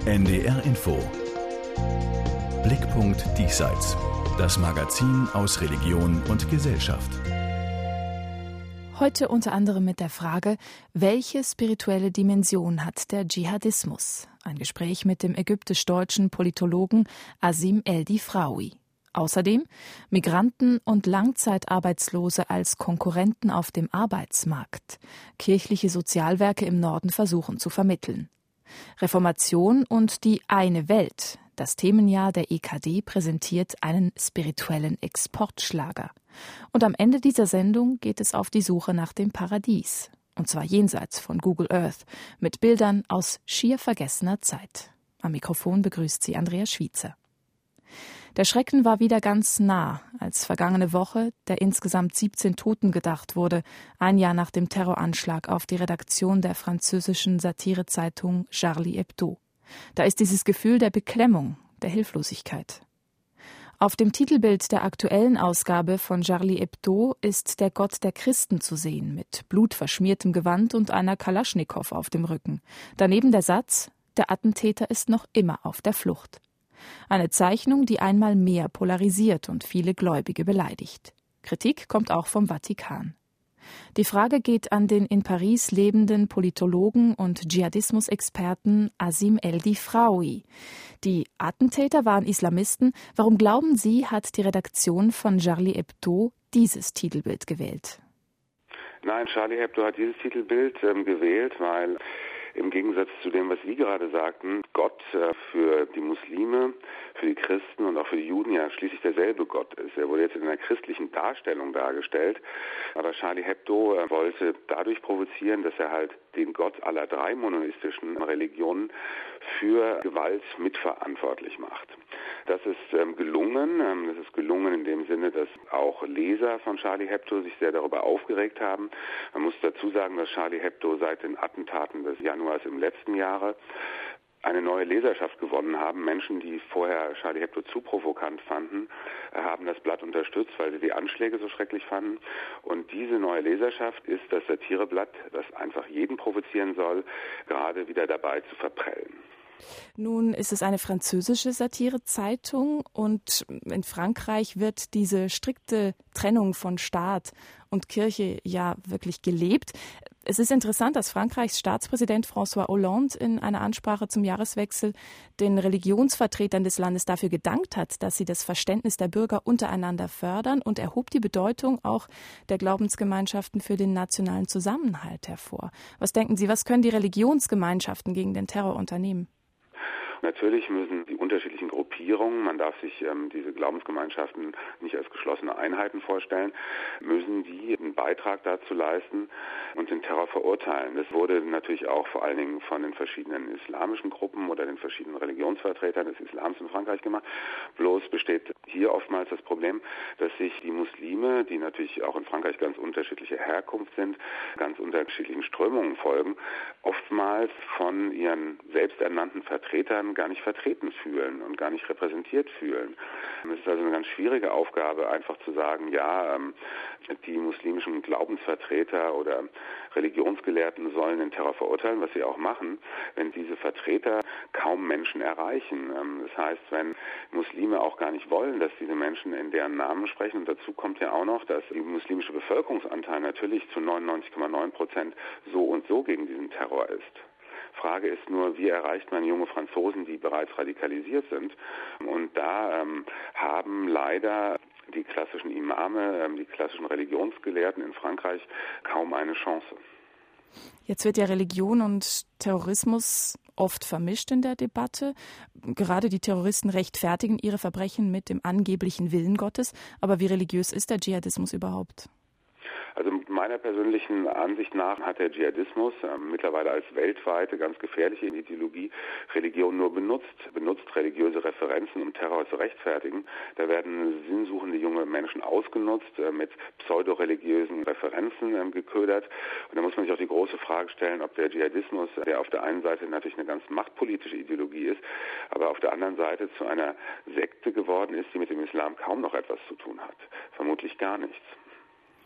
NDR Info. Blickpunkt Diesseits. Das Magazin aus Religion und Gesellschaft. Heute unter anderem mit der Frage, welche spirituelle Dimension hat der Dschihadismus? Ein Gespräch mit dem ägyptisch-deutschen Politologen Azim El-Difraoui. Außerdem Migranten und Langzeitarbeitslose als Konkurrenten auf dem Arbeitsmarkt. Kirchliche Sozialwerke im Norden versuchen zu vermitteln. Reformation und die eine Welt. Das Themenjahr der EKD präsentiert einen spirituellen Exportschlager. Und am Ende dieser Sendung geht es auf die Suche nach dem Paradies. Und zwar jenseits von Google Earth, mit Bildern aus schier vergessener Zeit. Am Mikrofon begrüßt sie Andrea Schwiezer. Der Schrecken war wieder ganz nah, als vergangene Woche der insgesamt 17 Toten gedacht wurde, ein Jahr nach dem Terroranschlag auf die Redaktion der französischen Satirezeitung Charlie Hebdo. Da ist dieses Gefühl der Beklemmung, der Hilflosigkeit. Auf dem Titelbild der aktuellen Ausgabe von Charlie Hebdo ist der Gott der Christen zu sehen, mit blutverschmiertem Gewand und einer Kalaschnikow auf dem Rücken. Daneben der Satz: Der Attentäter ist noch immer auf der Flucht. Eine Zeichnung, die einmal mehr polarisiert und viele Gläubige beleidigt. Kritik kommt auch vom Vatikan. Die Frage geht an den in Paris lebenden Politologen und Dschihadismus-Experten Azim El-Difraoui. Die Attentäter waren Islamisten. Warum glauben Sie, hat die Redaktion von Charlie Hebdo dieses Titelbild gewählt? Nein, Charlie Hebdo hat dieses Titelbild gewählt, weil im Gegensatz zu dem, was Sie gerade sagten, Gott für die Muslime, für die Christen und auch für die Juden ja schließlich derselbe Gott ist. Er wurde jetzt in einer christlichen Darstellung dargestellt, aber Charlie Hebdo wollte dadurch provozieren, dass er halt den Gott aller drei monotheistischen Religionen für Gewalt mitverantwortlich macht. Das ist gelungen. Das ist gelungen in dem Sinne, dass auch Leser von Charlie Hebdo sich sehr darüber aufgeregt haben. Man muss dazu sagen, dass Charlie Hebdo seit den Attentaten des Januars im letzten Jahre eine neue Leserschaft gewonnen haben. Menschen, die vorher Charlie Hebdo zu provokant fanden, haben das Blatt unterstützt, weil sie die Anschläge so schrecklich fanden. Und diese neue Leserschaft ist das Satireblatt, das einfach jeden provozieren soll, gerade wieder dabei zu verprellen. Nun ist es eine französische Satirezeitung und in Frankreich wird diese strikte Trennung von Staat und Kirche ja wirklich gelebt. Es ist interessant, dass Frankreichs Staatspräsident François Hollande in einer Ansprache zum Jahreswechsel den Religionsvertretern des Landes dafür gedankt hat, dass sie das Verständnis der Bürger untereinander fördern, und er hob die Bedeutung auch der Glaubensgemeinschaften für den nationalen Zusammenhalt hervor. Was denken Sie, was können die Religionsgemeinschaften gegen den Terror unternehmen? Natürlich müssen die unterschiedlichen Gruppierungen, man darf sich diese Glaubensgemeinschaften nicht als geschlossene Einheiten vorstellen, müssen die einen Beitrag dazu leisten und den Terror verurteilen. Das wurde natürlich auch vor allen Dingen von den verschiedenen islamischen Gruppen oder den verschiedenen Religionsvertretern des Islams in Frankreich gemacht. Bloß besteht hier oftmals das Problem, dass sich die Muslime, die natürlich auch in Frankreich ganz unterschiedliche Herkunft sind, ganz unterschiedlichen Strömungen folgen, oftmals von ihren selbsternannten Vertretern gar nicht vertreten fühlen und gar nicht repräsentiert fühlen. Es ist also eine ganz schwierige Aufgabe, einfach zu sagen, ja, die muslimischen Glaubensvertreter oder Religionsgelehrten sollen den Terror verurteilen, was sie auch machen, wenn diese Vertreter kaum Menschen erreichen. Das heißt, wenn Muslime auch gar nicht wollen, dass diese Menschen in deren Namen sprechen. Und dazu kommt ja auch noch, dass der muslimische Bevölkerungsanteil natürlich zu 99,9% so und so gegen diesen Terror ist. Frage ist nur, wie erreicht man junge Franzosen, die bereits radikalisiert sind? Und da haben leider die klassischen Imame, die klassischen Religionsgelehrten in Frankreich kaum eine Chance. Jetzt wird ja Religion und Terrorismus oft vermischt in der Debatte. Gerade die Terroristen rechtfertigen ihre Verbrechen mit dem angeblichen Willen Gottes. Aber wie religiös ist der Dschihadismus überhaupt? Also meiner persönlichen Ansicht nach hat der Dschihadismus mittlerweile als weltweite, ganz gefährliche Ideologie Religion nur benutzt religiöse Referenzen, um Terror zu rechtfertigen. Da werden sinnsuchende junge Menschen ausgenutzt, mit pseudoreligiösen Referenzen geködert. Und da muss man sich auch die große Frage stellen, ob der Dschihadismus, der auf der einen Seite natürlich eine ganz machtpolitische Ideologie ist, aber auf der anderen Seite zu einer Sekte geworden ist, die mit dem Islam kaum noch etwas zu tun hat. Vermutlich gar nichts.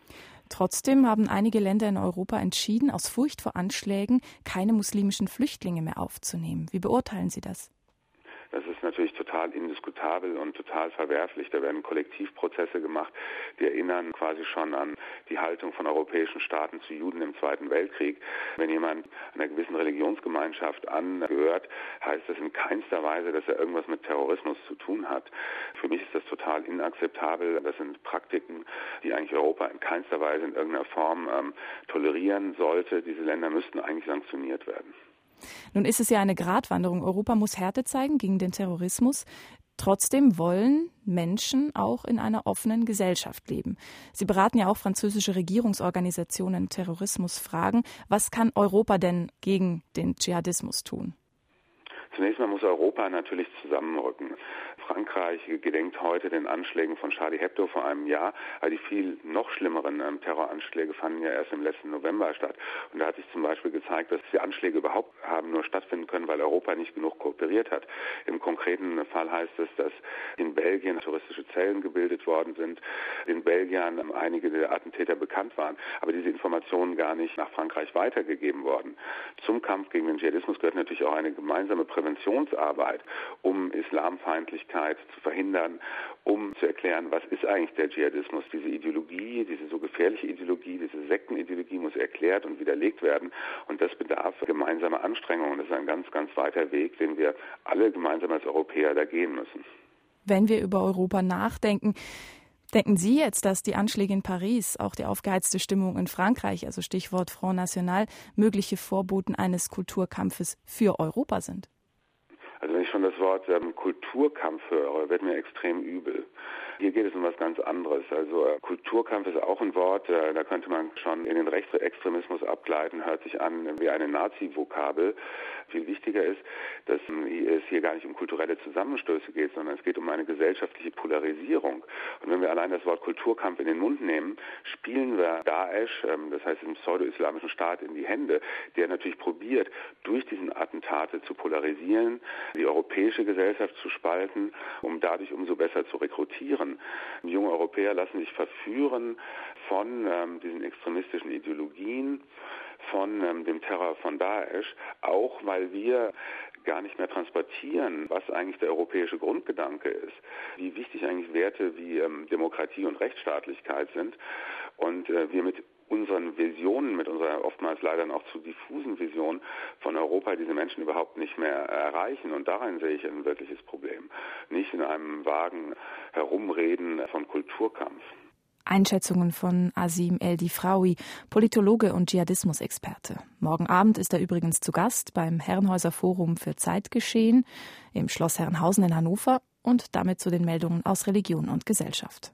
Trotzdem haben einige Länder in Europa entschieden, aus Furcht vor Anschlägen keine muslimischen Flüchtlinge mehr aufzunehmen. Wie beurteilen Sie das? Das ist natürlich total indiskutabel und total verwerflich. Da werden Kollektivprozesse gemacht, die erinnern quasi schon an die Haltung von europäischen Staaten zu Juden im Zweiten Weltkrieg. Wenn jemand einer gewissen Religionsgemeinschaft angehört, heißt das in keinster Weise, dass er irgendwas mit Terrorismus zu tun hat. Für mich ist das total inakzeptabel. Das sind Praktiken, die eigentlich Europa in keinster Weise in irgendeiner Form tolerieren sollte. Diese Länder müssten eigentlich sanktioniert werden. Nun ist es ja eine Gratwanderung. Europa muss Härte zeigen gegen den Terrorismus. Trotzdem wollen Menschen auch in einer offenen Gesellschaft leben. Sie beraten ja auch französische Regierungsorganisationen in Terrorismusfragen. Was kann Europa denn gegen den Dschihadismus tun? Zunächst mal muss Europa natürlich zusammenrücken. Frankreich gedenkt heute den Anschlägen von Charlie Hebdo vor einem Jahr, aber die viel noch schlimmeren Terroranschläge fanden ja erst im letzten November statt. Und da hat sich zum Beispiel gezeigt, dass die Anschläge überhaupt haben nur stattfinden können, weil Europa nicht genug kooperiert hat. Im konkreten Fall heißt es, dass in Belgien touristische Zellen gebildet worden sind, in Belgien einige der Attentäter bekannt waren, aber diese Informationen gar nicht nach Frankreich weitergegeben worden. Zum Kampf gegen den Dschihadismus gehört natürlich auch eine gemeinsame Präventionsarbeit, um Islamfeindlichkeit zu verhindern, um zu erklären, was ist eigentlich der Dschihadismus. Diese Ideologie, diese so gefährliche Ideologie, diese Sektenideologie muss erklärt und widerlegt werden. Und das bedarf gemeinsamer Anstrengungen. Das ist ein ganz, ganz weiter Weg, den wir alle gemeinsam als Europäer da gehen müssen. Wenn wir über Europa nachdenken, denken Sie jetzt, dass die Anschläge in Paris, auch die aufgeheizte Stimmung in Frankreich, also Stichwort Front National, mögliche Vorboten eines Kulturkampfes für Europa sind? Also wenn ich schon das Wort Kulturkampf höre, wird mir extrem übel. Hier geht es um was ganz anderes. Also Kulturkampf ist auch ein Wort, da könnte man schon in den Rechtsextremismus abgleiten, hört sich an wie eine Nazi-Vokabel. Viel wichtiger ist, dass es hier gar nicht um kulturelle Zusammenstöße geht, sondern es geht um eine gesellschaftliche Polarisierung. Und wenn wir allein das Wort Kulturkampf in den Mund nehmen, spielen wir Daesh, das heißt den pseudo-islamischen Staat, in die Hände, der natürlich probiert, durch diesen Attentate zu polarisieren, die europäische Gesellschaft zu spalten, um dadurch umso besser zu rekrutieren. Junge Europäer lassen sich verführen von diesen extremistischen Ideologien, von dem Terror von Daesh, auch weil wir gar nicht mehr transportieren, was eigentlich der europäische Grundgedanke ist, wie wichtig eigentlich Werte wie Demokratie und Rechtsstaatlichkeit sind und wir mit unseren Visionen, mit unserer oftmals leider auch zu diffusen Vision von Europa diese Menschen überhaupt nicht mehr erreichen. Und darin sehe ich ein wirkliches Problem. Nicht in einem vagen Herumreden von Kulturkampf. Einschätzungen von Azim El-Difraoui, Politologe und Dschihadismusexperte. Morgen Abend ist er übrigens zu Gast beim Herrenhäuser Forum für Zeitgeschehen im Schloss Herrenhausen in Hannover und damit zu den Meldungen aus Religion und Gesellschaft.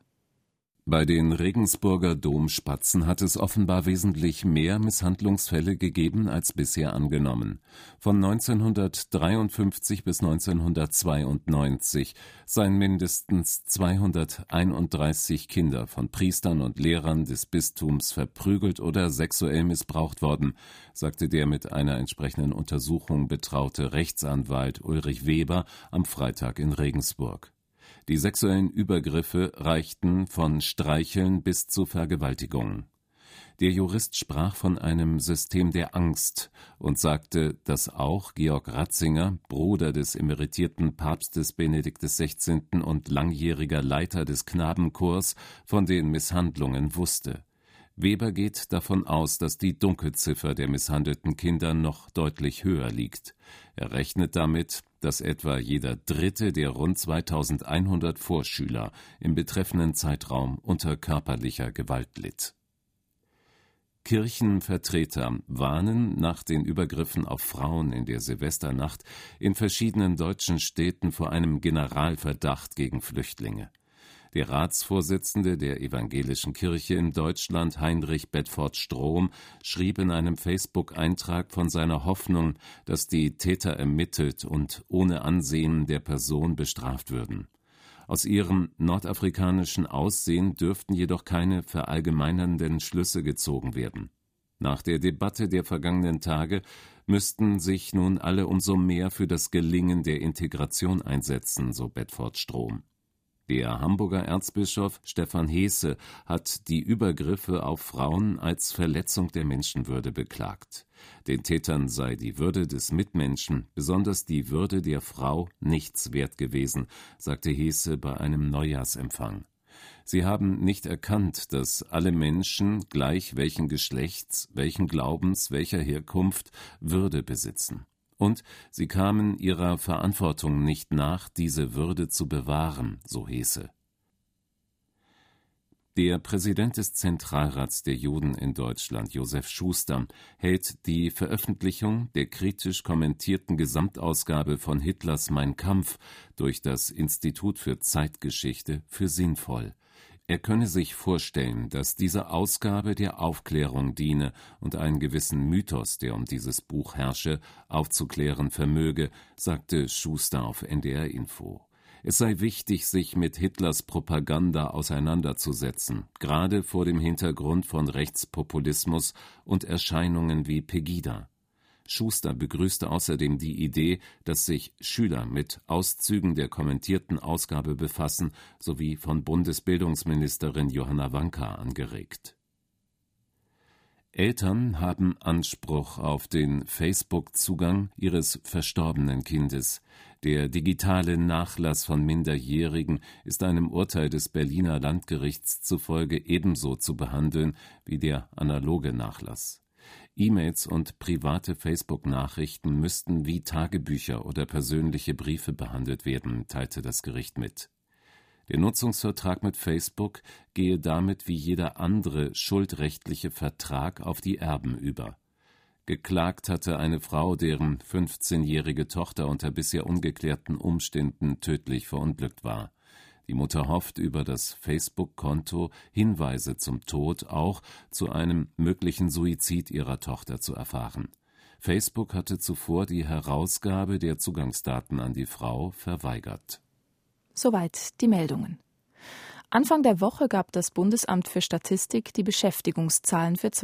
Bei den Regensburger Domspatzen hat es offenbar wesentlich mehr Misshandlungsfälle gegeben als bisher angenommen. Von 1953 bis 1992 seien mindestens 231 Kinder von Priestern und Lehrern des Bistums verprügelt oder sexuell missbraucht worden, sagte der mit einer entsprechenden Untersuchung betraute Rechtsanwalt Ulrich Weber am Freitag in Regensburg. Die sexuellen Übergriffe reichten von Streicheln bis zu Vergewaltigungen. Der Jurist sprach von einem System der Angst und sagte, dass auch Georg Ratzinger, Bruder des emeritierten Papstes Benedikt XVI. Und langjähriger Leiter des Knabenchors, von den Misshandlungen wusste. Weber geht davon aus, dass die Dunkelziffer der misshandelten Kinder noch deutlich höher liegt. Er rechnet damit, dass etwa jeder dritte der rund 2100 Vorschüler im betreffenden Zeitraum unter körperlicher Gewalt litt. Kirchenvertreter warnen nach den Übergriffen auf Frauen in der Silvesternacht in verschiedenen deutschen Städten vor einem Generalverdacht gegen Flüchtlinge. Der Ratsvorsitzende der Evangelischen Kirche in Deutschland, Heinrich Bedford-Strom, schrieb in einem Facebook-Eintrag von seiner Hoffnung, dass die Täter ermittelt und ohne Ansehen der Person bestraft würden. Aus ihrem nordafrikanischen Aussehen dürften jedoch keine verallgemeinernden Schlüsse gezogen werden. Nach der Debatte der vergangenen Tage müssten sich nun alle umso mehr für das Gelingen der Integration einsetzen, so Bedford-Strom. Der Hamburger Erzbischof Stefan Heese hat die Übergriffe auf Frauen als Verletzung der Menschenwürde beklagt. Den Tätern sei die Würde des Mitmenschen, besonders die Würde der Frau, nichts wert gewesen, sagte Heese bei einem Neujahrsempfang. Sie haben nicht erkannt, dass alle Menschen, gleich welchen Geschlechts, welchen Glaubens, welcher Herkunft, Würde besitzen. Und sie kamen ihrer Verantwortung nicht nach, diese Würde zu bewahren, so Heese. Der Präsident des Zentralrats der Juden in Deutschland, Josef Schuster, hält die Veröffentlichung der kritisch kommentierten Gesamtausgabe von Hitlers Mein Kampf durch das Institut für Zeitgeschichte für sinnvoll. Er könne sich vorstellen, dass diese Ausgabe der Aufklärung diene und einen gewissen Mythos, der um dieses Buch herrsche, aufzuklären vermöge, sagte Schuster auf NDR Info. Es sei wichtig, sich mit Hitlers Propaganda auseinanderzusetzen, gerade vor dem Hintergrund von Rechtspopulismus und Erscheinungen wie Pegida. Schuster begrüßte außerdem die Idee, dass sich Schüler mit Auszügen der kommentierten Ausgabe befassen, sowie von Bundesbildungsministerin Johanna Wanka angeregt. Eltern haben Anspruch auf den Facebook-Zugang ihres verstorbenen Kindes. Der digitale Nachlass von Minderjährigen ist einem Urteil des Berliner Landgerichts zufolge ebenso zu behandeln wie der analoge Nachlass. E-Mails und private Facebook-Nachrichten müssten wie Tagebücher oder persönliche Briefe behandelt werden, teilte das Gericht mit. Der Nutzungsvertrag mit Facebook gehe damit wie jeder andere schuldrechtliche Vertrag auf die Erben über. Geklagt hatte eine Frau, deren 15-jährige Tochter unter bisher ungeklärten Umständen tödlich verunglückt war. Die Mutter hofft, über das Facebook-Konto Hinweise zum Tod, auch zu einem möglichen Suizid ihrer Tochter zu erfahren. Facebook hatte zuvor die Herausgabe der Zugangsdaten an die Frau verweigert. Soweit die Meldungen. Anfang der Woche gab das Bundesamt für Statistik die Beschäftigungszahlen für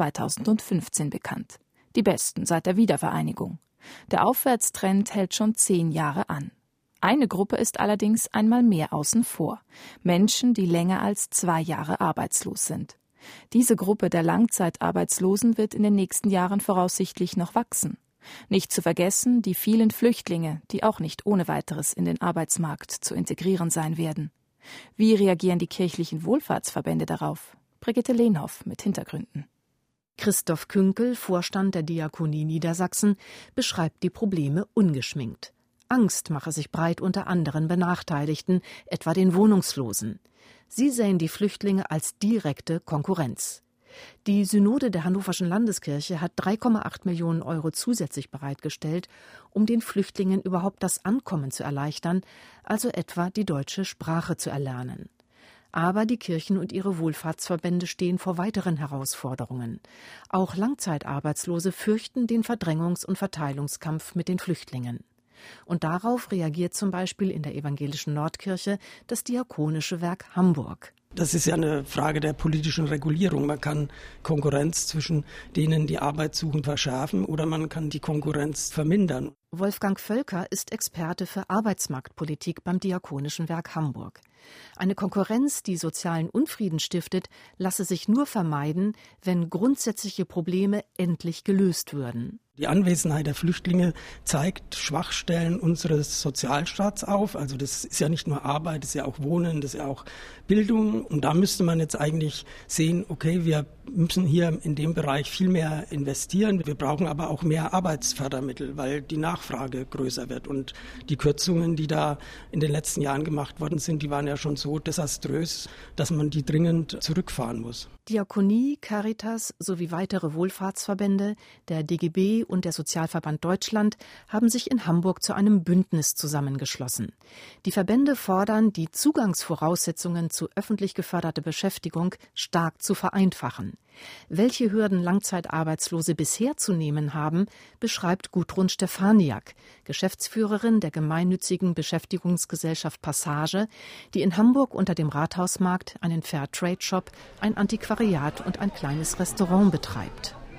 2015 bekannt. Die besten seit der Wiedervereinigung. Der Aufwärtstrend hält schon 10 Jahre an. Eine Gruppe ist allerdings einmal mehr außen vor. Menschen, die länger als 2 Jahre arbeitslos sind. Diese Gruppe der Langzeitarbeitslosen wird in den nächsten Jahren voraussichtlich noch wachsen. Nicht zu vergessen die vielen Flüchtlinge, die auch nicht ohne weiteres in den Arbeitsmarkt zu integrieren sein werden. Wie reagieren die kirchlichen Wohlfahrtsverbände darauf? Brigitte Lehnhoff mit Hintergründen. Christoph Künkel, Vorstand der Diakonie Niedersachsen, beschreibt die Probleme ungeschminkt. Angst mache sich breit unter anderen Benachteiligten, etwa den Wohnungslosen. Sie sehen die Flüchtlinge als direkte Konkurrenz. Die Synode der Hannoverschen Landeskirche hat 3,8 Millionen Euro zusätzlich bereitgestellt, um den Flüchtlingen überhaupt das Ankommen zu erleichtern, also etwa die deutsche Sprache zu erlernen. Aber die Kirchen und ihre Wohlfahrtsverbände stehen vor weiteren Herausforderungen. Auch Langzeitarbeitslose fürchten den Verdrängungs- und Verteilungskampf mit den Flüchtlingen. Und darauf reagiert zum Beispiel in der evangelischen Nordkirche das Diakonische Werk Hamburg. Das ist ja eine Frage der politischen Regulierung. Man kann Konkurrenz zwischen denen, die Arbeit suchen, verschärfen oder man kann die Konkurrenz vermindern. Wolfgang Völker ist Experte für Arbeitsmarktpolitik beim Diakonischen Werk Hamburg. Eine Konkurrenz, die sozialen Unfrieden stiftet, lasse sich nur vermeiden, wenn grundsätzliche Probleme endlich gelöst würden. Die Anwesenheit der Flüchtlinge zeigt Schwachstellen unseres Sozialstaats auf. Also das ist ja nicht nur Arbeit, das ist ja auch Wohnen, das ist ja auch Bildung. Und da müsste man jetzt eigentlich sehen, okay, wir müssen hier in dem Bereich viel mehr investieren. Wir brauchen aber auch mehr Arbeitsfördermittel, weil die Nachfrage größer wird. Und die Kürzungen, die da in den letzten Jahren gemacht worden sind, die waren ja schon so desaströs, dass man die dringend zurückfahren muss. Diakonie, Caritas sowie weitere Wohlfahrtsverbände, der DGB und der Sozialverband Deutschland haben sich in Hamburg zu einem Bündnis zusammengeschlossen. Die Verbände fordern, die Zugangsvoraussetzungen zu öffentlich geförderter Beschäftigung stark zu vereinfachen. Welche Hürden Langzeitarbeitslose bisher zu nehmen haben, beschreibt Gudrun Stefaniak, Geschäftsführerin der gemeinnützigen Beschäftigungsgesellschaft Passage, die in Hamburg unter dem Rathausmarkt einen Fair-Trade-Shop, ein Antiquariat und ein kleines Restaurant betreibt.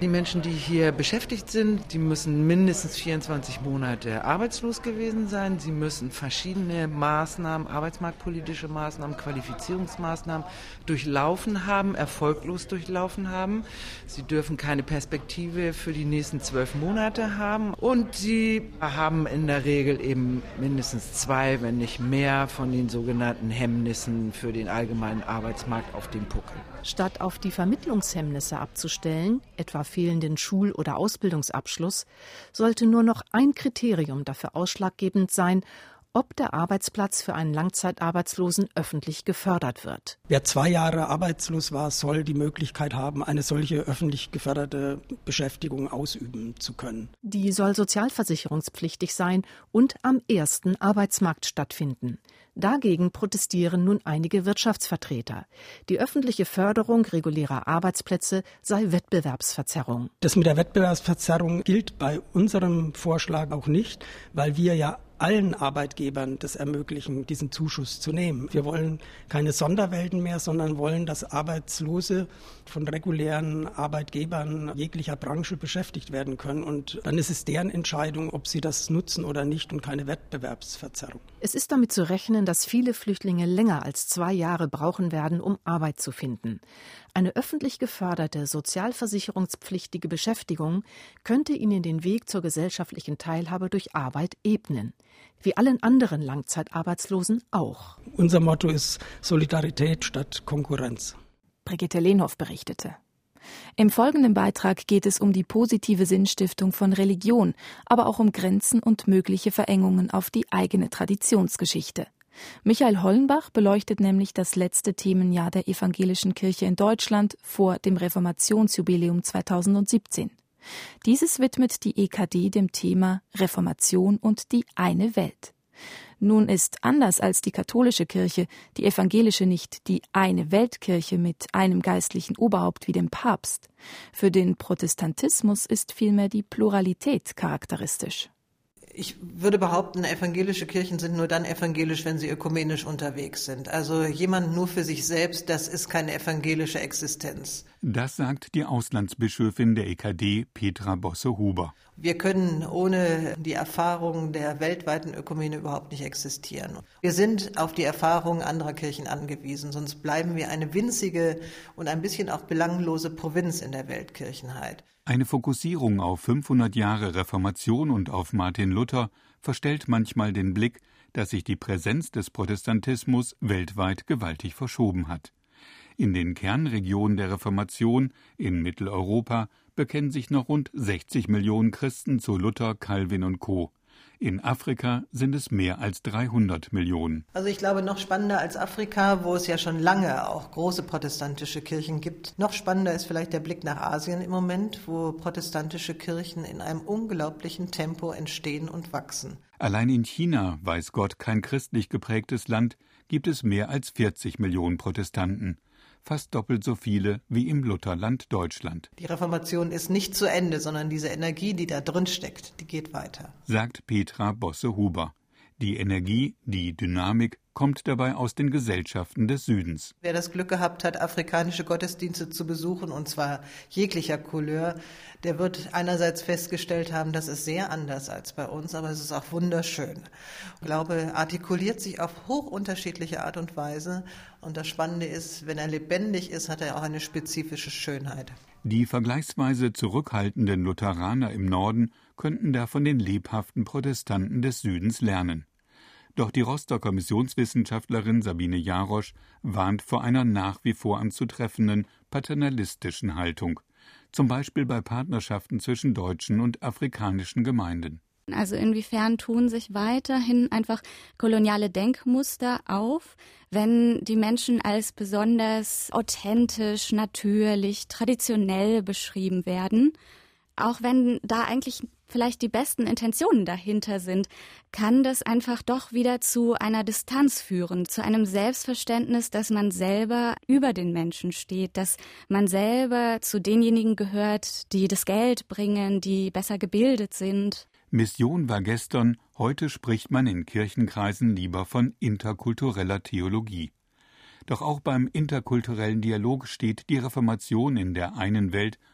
Die Menschen, die hier beschäftigt sind, die müssen mindestens 24 Monate arbeitslos gewesen sein. Sie müssen verschiedene Maßnahmen, arbeitsmarktpolitische Maßnahmen, Qualifizierungsmaßnahmen durchlaufen haben, erfolglos durchlaufen haben. Sie dürfen keine Perspektive für die nächsten 12 Monate haben. Und sie haben in der Regel eben mindestens 2, wenn nicht mehr, von den sogenannten Hemmnissen für den allgemeinen Arbeitsmarkt auf dem Puckel. Statt auf die Vermittlungshemmnisse abzustellen, etwa fehlenden Schul- oder Ausbildungsabschluss, sollte nur noch ein Kriterium dafür ausschlaggebend sein, ob der Arbeitsplatz für einen Langzeitarbeitslosen öffentlich gefördert wird. Wer 2 Jahre arbeitslos war, soll die Möglichkeit haben, eine solche öffentlich geförderte Beschäftigung ausüben zu können. Die soll sozialversicherungspflichtig sein und am ersten Arbeitsmarkt stattfinden. Dagegen protestieren nun einige Wirtschaftsvertreter. Die öffentliche Förderung regulärer Arbeitsplätze sei Wettbewerbsverzerrung. Das mit der Wettbewerbsverzerrung gilt bei unserem Vorschlag auch nicht, weil wir ja allen Arbeitgebern das ermöglichen, diesen Zuschuss zu nehmen. Wir wollen keine Sonderwelten mehr, sondern wollen, dass Arbeitslose von regulären Arbeitgebern jeglicher Branche beschäftigt werden können. Und dann ist es deren Entscheidung, ob sie das nutzen oder nicht, und keine Wettbewerbsverzerrung. Es ist damit zu rechnen, dass viele Flüchtlinge länger als 2 Jahre brauchen werden, um Arbeit zu finden. Eine öffentlich geförderte, sozialversicherungspflichtige Beschäftigung könnte ihnen den Weg zur gesellschaftlichen Teilhabe durch Arbeit ebnen. Wie allen anderen Langzeitarbeitslosen auch. Unser Motto ist Solidarität statt Konkurrenz. Brigitte Lehnhoff berichtete. Im folgenden Beitrag geht es um die positive Sinnstiftung von Religion, aber auch um Grenzen und mögliche Verengungen auf die eigene Traditionsgeschichte. Michael Hollenbach beleuchtet nämlich das letzte Themenjahr der evangelischen Kirche in Deutschland vor dem Reformationsjubiläum 2017. Dieses widmet die EKD dem Thema Reformation und die eine Welt. Nun ist anders als die katholische Kirche die evangelische nicht die eine Weltkirche mit einem geistlichen Oberhaupt wie dem Papst. Für den Protestantismus ist vielmehr die Pluralität charakteristisch. Ich würde behaupten, evangelische Kirchen sind nur dann evangelisch, wenn sie ökumenisch unterwegs sind. Also jemand nur für sich selbst, das ist keine evangelische Existenz. Das sagt die Auslandsbischöfin der EKD, Petra Bosse-Huber. Wir können ohne die Erfahrung der weltweiten Ökumene überhaupt nicht existieren. Wir sind auf die Erfahrungen anderer Kirchen angewiesen, sonst bleiben wir eine winzige und ein bisschen auch belanglose Provinz in der Weltkirchenheit. Eine Fokussierung auf 500 Jahre Reformation und auf Martin Luther verstellt manchmal den Blick, dass sich die Präsenz des Protestantismus weltweit gewaltig verschoben hat. In den Kernregionen der Reformation in Mitteleuropa bekennen sich noch rund 60 Millionen Christen zu Luther, Calvin und Co. In Afrika sind es mehr als 300 Millionen. Also ich glaube, noch spannender als Afrika, wo es ja schon lange auch große protestantische Kirchen gibt. Noch spannender ist vielleicht der Blick nach Asien im Moment, wo protestantische Kirchen in einem unglaublichen Tempo entstehen und wachsen. Allein in China, weiß Gott, kein christlich geprägtes Land, gibt es mehr als 40 Millionen Protestanten. Fast doppelt so viele wie im Lutherland Deutschland. Die Reformation ist nicht zu Ende, sondern diese Energie, die da drin steckt, die geht weiter. Sagt Petra Bosse-Huber. Die Energie, die Dynamik kommt dabei aus den Gesellschaften des Südens. Wer das Glück gehabt hat, afrikanische Gottesdienste zu besuchen, und zwar jeglicher Couleur, der wird einerseits festgestellt haben, das ist sehr anders als bei uns, aber es ist auch wunderschön. Ich glaube, artikuliert sich auf hochunterschiedliche Art und Weise. Und das Spannende ist, wenn er lebendig ist, hat er auch eine spezifische Schönheit. Die vergleichsweise zurückhaltenden Lutheraner im Norden könnten da von den lebhaften Protestanten des Südens lernen. Doch die Rostocker Missionswissenschaftlerin Sabine Jarosch warnt vor einer nach wie vor anzutreffenden paternalistischen Haltung, zum Beispiel bei Partnerschaften zwischen deutschen und afrikanischen Gemeinden. Also inwiefern tun sich weiterhin einfach koloniale Denkmuster auf, wenn die Menschen als besonders authentisch, natürlich, traditionell beschrieben werden? Auch wenn da eigentlich vielleicht die besten Intentionen dahinter sind, kann das einfach doch wieder zu einer Distanz führen, zu einem Selbstverständnis, dass man selber über den Menschen steht, dass man selber zu denjenigen gehört, die das Geld bringen, die besser gebildet sind. Mission war gestern, heute spricht man in Kirchenkreisen lieber von interkultureller Theologie. Doch auch beim interkulturellen Dialog steht die Reformation in der einen Welt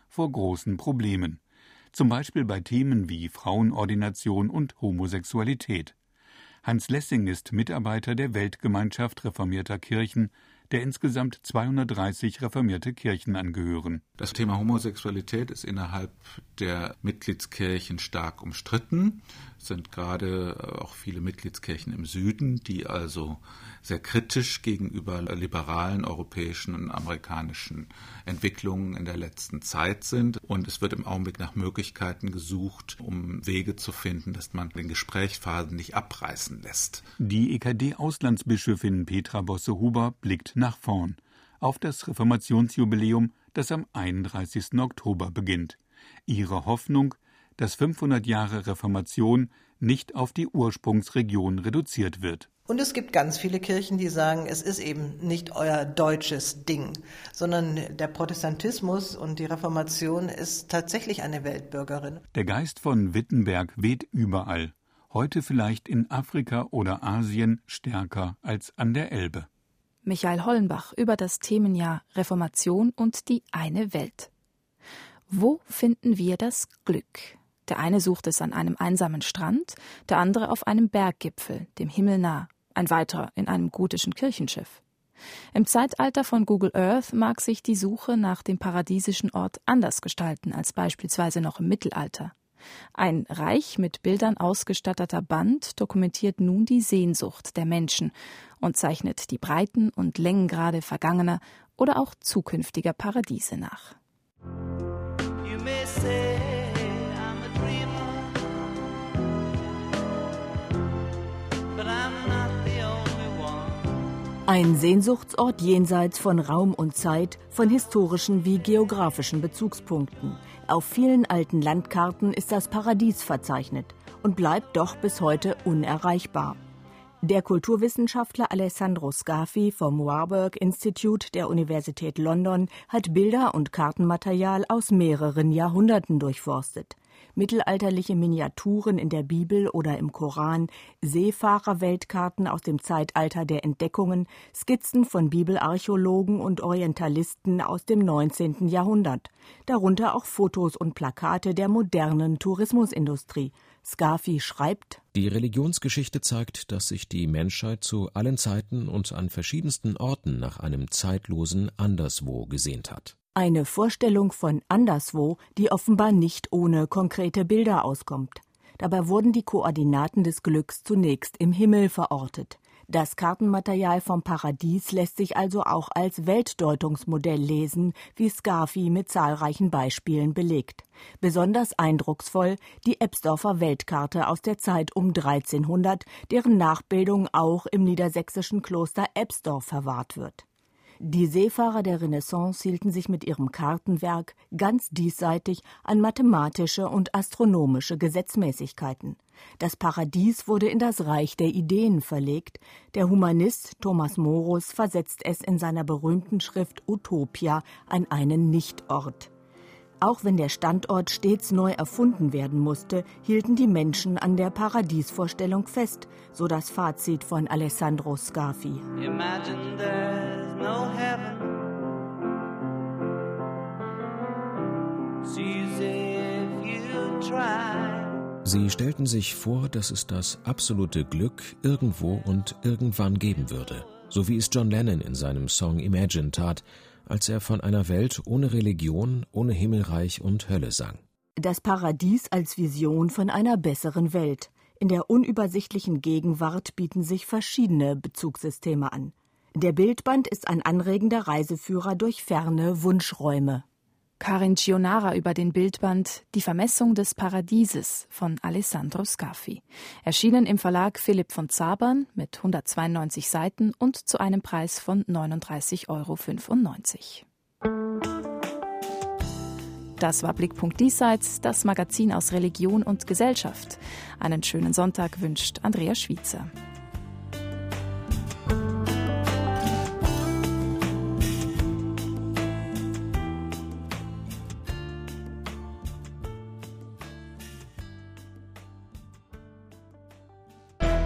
vor großen Problemen. Zum Beispiel bei Themen wie Frauenordination und Homosexualität. Hans Lessing ist Mitarbeiter der Weltgemeinschaft reformierter Kirchen, der insgesamt 230 reformierte Kirchen angehören. Das Thema Homosexualität ist innerhalb der Mitgliedskirchen stark umstritten. Es sind gerade auch viele Mitgliedskirchen im Süden, die also sehr kritisch gegenüber liberalen europäischen und amerikanischen Entwicklungen in der letzten Zeit sind. Und es wird im Augenblick nach Möglichkeiten gesucht, um Wege zu finden, dass man den Gesprächsphasen nicht abreißen lässt. Die EKD-Auslandsbischöfin Petra Bosse-Huber blickt nach vorn auf das Reformationsjubiläum, das am 31. Oktober beginnt. Ihre Hoffnung, dass 500 Jahre Reformation nicht auf die Ursprungsregion reduziert wird. Und es gibt ganz viele Kirchen, die sagen, es ist eben nicht euer deutsches Ding, sondern der Protestantismus und die Reformation ist tatsächlich eine Weltbürgerin. Der Geist von Wittenberg weht überall, heute vielleicht in Afrika oder Asien stärker als an der Elbe. Michael Hollenbach über das Themenjahr Reformation und die eine Welt. Wo finden wir das Glück? Der eine sucht es an einem einsamen Strand, der andere auf einem Berggipfel, dem Himmel nah, ein weiterer in einem gotischen Kirchenschiff. Im Zeitalter von Google Earth mag sich die Suche nach dem paradiesischen Ort anders gestalten als beispielsweise noch im Mittelalter. Ein reich mit Bildern ausgestatteter Band dokumentiert nun die Sehnsucht der Menschen und zeichnet die Breiten und Längengrade vergangener oder auch zukünftiger Paradiese nach. Ein Sehnsuchtsort jenseits von Raum und Zeit, von historischen wie geografischen Bezugspunkten. Auf vielen alten Landkarten ist das Paradies verzeichnet und bleibt doch bis heute unerreichbar. Der Kulturwissenschaftler Alessandro Scafi vom Warburg Institute der Universität London hat Bilder und Kartenmaterial aus mehreren Jahrhunderten durchforstet. Mittelalterliche Miniaturen in der Bibel oder im Koran, Seefahrerweltkarten aus dem Zeitalter der Entdeckungen, Skizzen von Bibelarchäologen und Orientalisten aus dem 19. Jahrhundert, darunter auch Fotos und Plakate der modernen Tourismusindustrie. Scafi schreibt: Die Religionsgeschichte zeigt, dass sich die Menschheit zu allen Zeiten und an verschiedensten Orten nach einem zeitlosen Anderswo gesehnt hat. Eine Vorstellung von Anderswo, die offenbar nicht ohne konkrete Bilder auskommt. Dabei wurden die Koordinaten des Glücks zunächst im Himmel verortet. Das Kartenmaterial vom Paradies lässt sich also auch als Weltdeutungsmodell lesen, wie Scafi mit zahlreichen Beispielen belegt. Besonders eindrucksvoll die Ebsdorfer Weltkarte aus der Zeit um 1300, deren Nachbildung auch im niedersächsischen Kloster Ebsdorf verwahrt wird. Die Seefahrer der Renaissance hielten sich mit ihrem Kartenwerk ganz diesseitig an mathematische und astronomische Gesetzmäßigkeiten. Das Paradies wurde in das Reich der Ideen verlegt. Der Humanist Thomas Morus versetzt es in seiner berühmten Schrift Utopia an einen Nichtort. Auch wenn der Standort stets neu erfunden werden musste, hielten die Menschen an der Paradiesvorstellung fest, so das Fazit von Alessandro Scafi. Imagine there's no heaven. See if you try. Sie stellten sich vor, dass es das absolute Glück irgendwo und irgendwann geben würde, so wie es John Lennon in seinem Song Imagine tat, als er von einer Welt ohne Religion, ohne Himmelreich und Hölle sang. Das Paradies als Vision von einer besseren Welt. In der unübersichtlichen Gegenwart bieten sich verschiedene Bezugssysteme an. Der Bildband ist ein anregender Reiseführer durch ferne Wunschräume. Karin Gionara über den Bildband Die Vermessung des Paradieses von Alessandro Scafi. Erschienen im Verlag Philipp von Zabern mit 192 Seiten und zu einem Preis von 39,95 €. Das war Blickpunkt Diesseits, das Magazin aus Religion und Gesellschaft. Einen schönen Sonntag wünscht Andrea Schwiezer.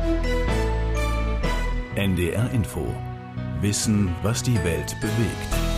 NDR Info. Wissen, was die Welt bewegt.